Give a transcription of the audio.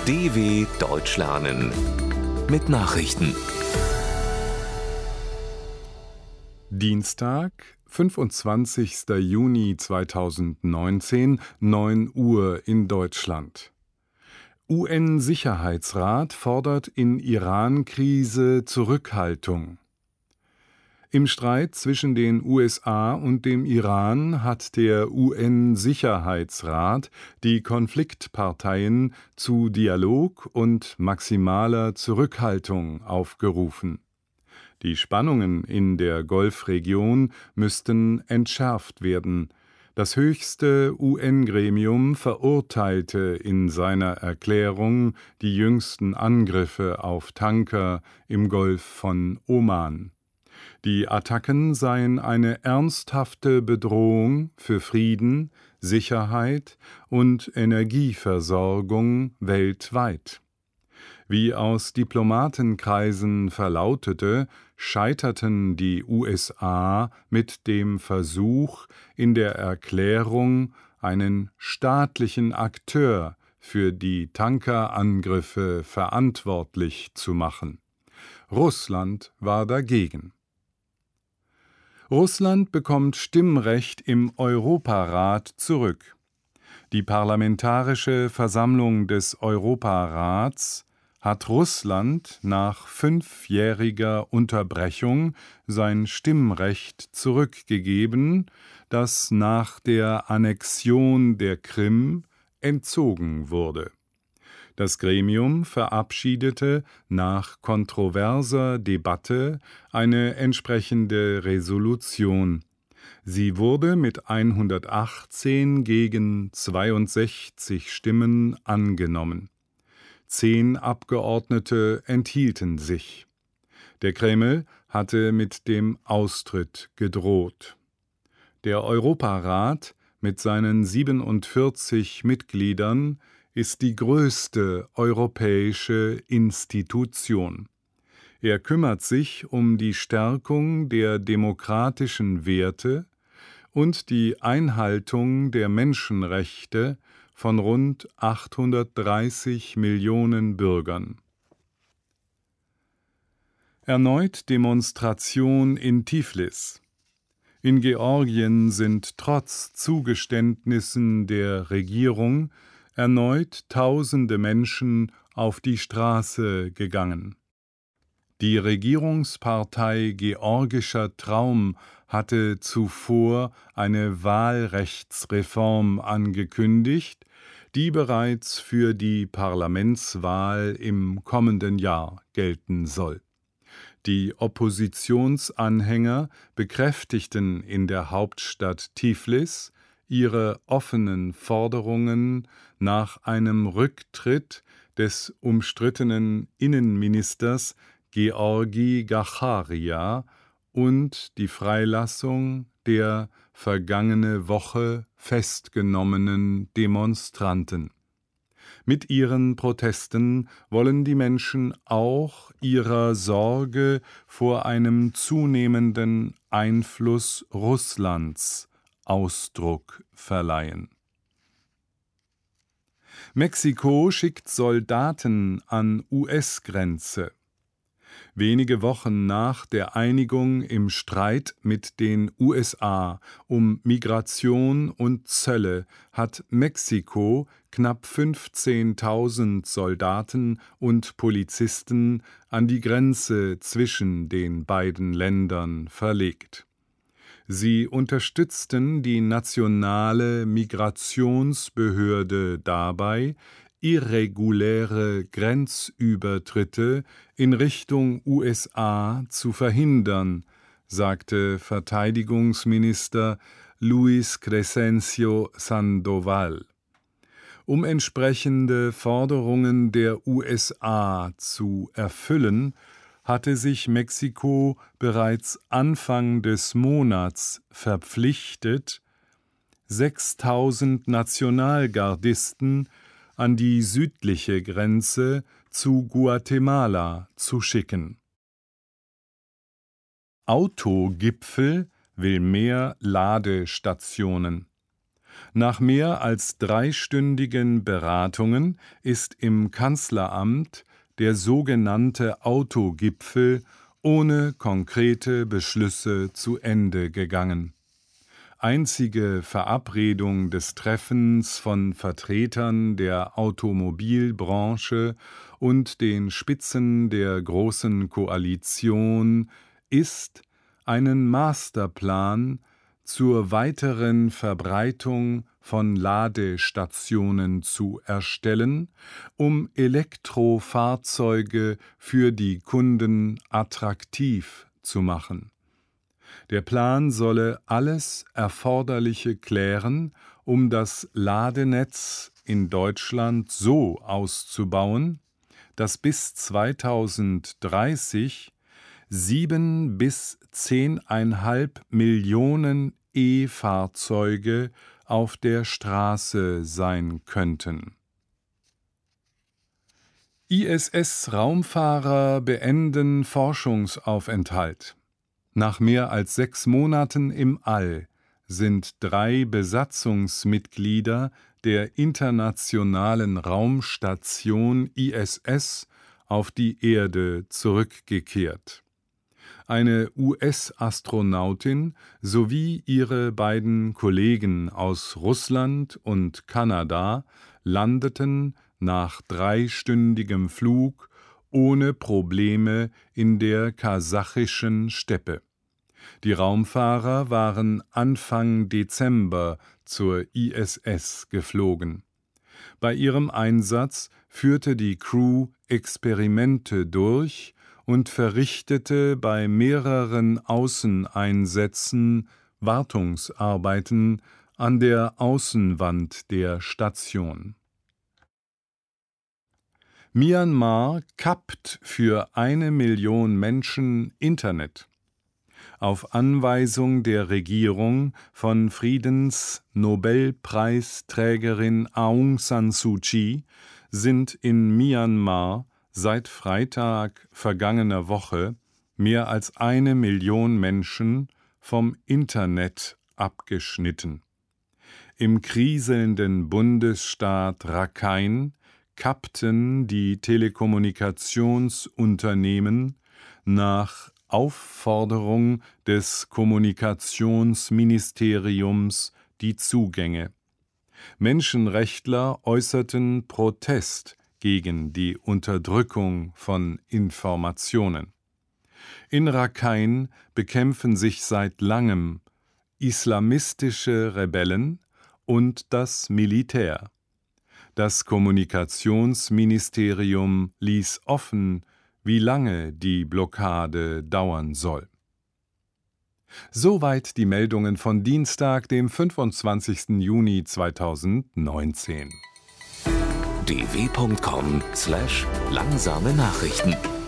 DW Deutsch lernen mit Nachrichten. Dienstag, 25. Juni 2019, 9 Uhr in Deutschland. UN-Sicherheitsrat fordert in Iran-Krise Zurückhaltung. Im Streit zwischen den USA und dem Iran hat der UN-Sicherheitsrat die Konfliktparteien zu Dialog und maximaler Zurückhaltung aufgerufen. Die Spannungen in der Golfregion müssten entschärft werden. Das höchste UN-Gremium verurteilte in seiner Erklärung die jüngsten Angriffe auf Tanker im Golf von Oman. Die Attacken seien eine ernsthafte Bedrohung für Frieden, Sicherheit und Energieversorgung weltweit. Wie aus Diplomatenkreisen verlautete, scheiterten die USA mit dem Versuch, in der Erklärung einen staatlichen Akteur für die Tankerangriffe verantwortlich zu machen. Russland war dagegen. Russland bekommt Stimmrecht im Europarat zurück. Die Parlamentarische Versammlung des Europarats hat Russland nach 5-jähriger Unterbrechung sein Stimmrecht zurückgegeben, das nach der Annexion der Krim entzogen wurde. Das Gremium verabschiedete nach kontroverser Debatte eine entsprechende Resolution. Sie wurde mit 118 gegen 62 Stimmen angenommen. 10 Abgeordnete enthielten sich. Der Kreml hatte mit dem Austritt gedroht. Der Europarat mit seinen 47 Mitgliedern ist die größte europäische Institution. Er kümmert sich um die Stärkung der demokratischen Werte und die Einhaltung der Menschenrechte von rund 830 Millionen Bürgern. Erneut Demonstration in Tiflis. In Georgien sind trotz Zugeständnissen der Regierung erneut tausende Menschen auf die Straße gegangen. Die Regierungspartei Georgischer Traum hatte zuvor eine Wahlrechtsreform angekündigt, die bereits für die Parlamentswahl im kommenden Jahr gelten soll. Die Oppositionsanhänger bekräftigten in der Hauptstadt Tiflis ihre offenen Forderungen nach einem Rücktritt des umstrittenen Innenministers Georgi Gacharia und die Freilassung der vergangene Woche festgenommenen Demonstranten. Mit ihren Protesten wollen die Menschen auch ihrer Sorge vor einem zunehmenden Einfluss Russlands Ausdruck verleihen. Mexiko schickt Soldaten an US-Grenze. Wenige Wochen nach der Einigung im Streit mit den USA um Migration und Zölle hat Mexiko knapp 15.000 Soldaten und Polizisten an die Grenze zwischen den beiden Ländern verlegt. Sie unterstützten die nationale Migrationsbehörde dabei, irreguläre Grenzübertritte in Richtung USA zu verhindern, sagte Verteidigungsminister Luis Crescencio Sandoval. Um entsprechende Forderungen der USA zu erfüllen, hatte sich Mexiko bereits Anfang des Monats verpflichtet, 6.000 Nationalgardisten an die südliche Grenze zu Guatemala zu schicken. Autogipfel will mehr Ladestationen. Nach mehr als 3-stündigen Beratungen ist im Kanzleramt der sogenannte Autogipfel ohne konkrete Beschlüsse zu Ende gegangen. Einzige Verabredung des Treffens von Vertretern der Automobilbranche und den Spitzen der Großen Koalition ist, einen Masterplan zur weiteren Verbreitung von Ladestationen zu erstellen, um Elektrofahrzeuge für die Kunden attraktiv zu machen. Der Plan solle alles Erforderliche klären, um das Ladenetz in Deutschland so auszubauen, dass bis 2030 7 bis 10,5 Millionen E-Fahrzeuge auf der Straße sein könnten. ISS-Raumfahrer beenden Forschungsaufenthalt. Nach mehr als 6 Monaten im All sind 3 Besatzungsmitglieder der Internationalen Raumstation ISS auf die Erde zurückgekehrt. Eine US-Astronautin sowie ihre beiden Kollegen aus Russland und Kanada landeten nach 3-stündigem Flug ohne Probleme in der kasachischen Steppe. Die Raumfahrer waren Anfang Dezember zur ISS geflogen. Bei ihrem Einsatz führte die Crew Experimente durch und verrichtete bei mehreren Außeneinsätzen Wartungsarbeiten an der Außenwand der Station. Myanmar kappt für 1 Million Menschen Internet. Auf Anweisung der Regierung von Friedensnobelpreisträgerin Aung San Suu Kyi sind in Myanmar seit Freitag vergangener Woche mehr als 1 Million Menschen vom Internet abgeschnitten. Im kriselnden Bundesstaat Rakhine kappten die Telekommunikationsunternehmen nach Aufforderung des Kommunikationsministeriums die Zugänge. Menschenrechtler äußerten Protest gegen die Unterdrückung von Informationen. In Rakhine bekämpfen sich seit langem islamistische Rebellen und das Militär. Das Kommunikationsministerium ließ offen, wie lange die Blockade dauern soll. Soweit die Meldungen von Dienstag, dem 25. Juni 2019. dw.com/langsame Nachrichten